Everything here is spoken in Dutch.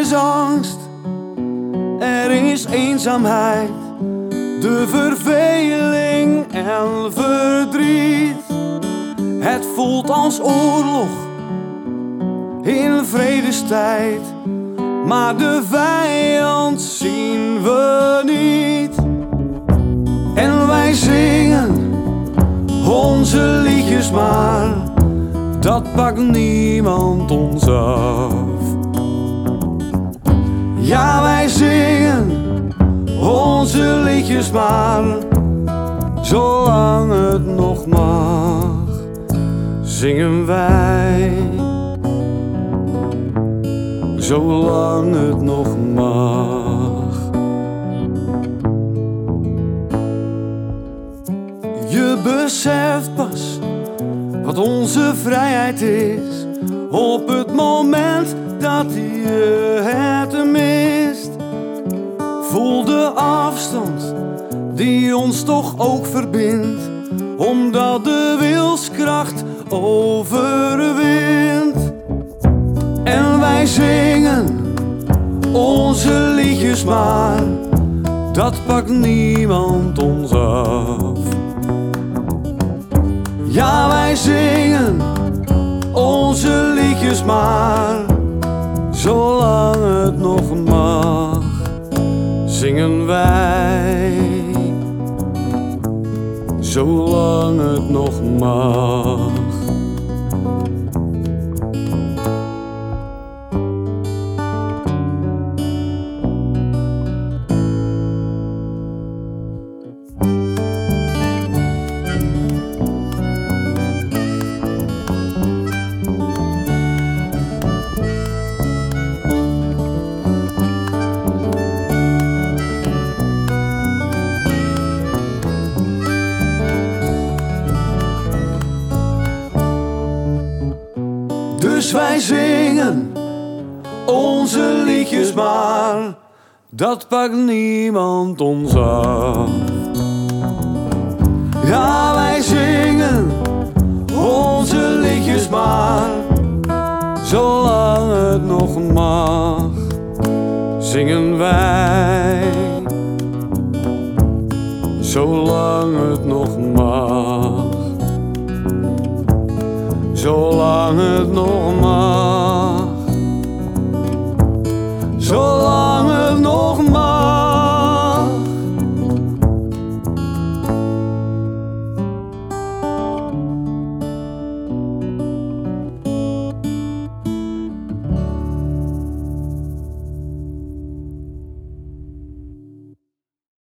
is angst, er is eenzaamheid, de verveling en verdriet. Het voelt als oorlog in vredestijd, maar de vijand zien we niet. En wij zingen onze liedjes maar, dat pakt niemand ons af. Ja, wij zingen onze liedjes maar, zolang het nog mag, zingen wij. Zolang het nog mag. Je beseft pas wat onze vrijheid is op het moment dat je het mist. Voel de afstand die ons toch ook verbindt, omdat de wilskracht overwint. En wij zingen onze liedjes maar, dat pakt niemand ons af. Ja, wij zingen onze liedjes maar, zolang het nog mag, zingen wij. Zolang het nog mag. Dus wij zingen onze liedjes maar, dat pakt niemand ons af. Ja, wij zingen onze liedjes maar, zolang het nog mag, zingen wij. Zolang het nog mag. Zolang het nog mag.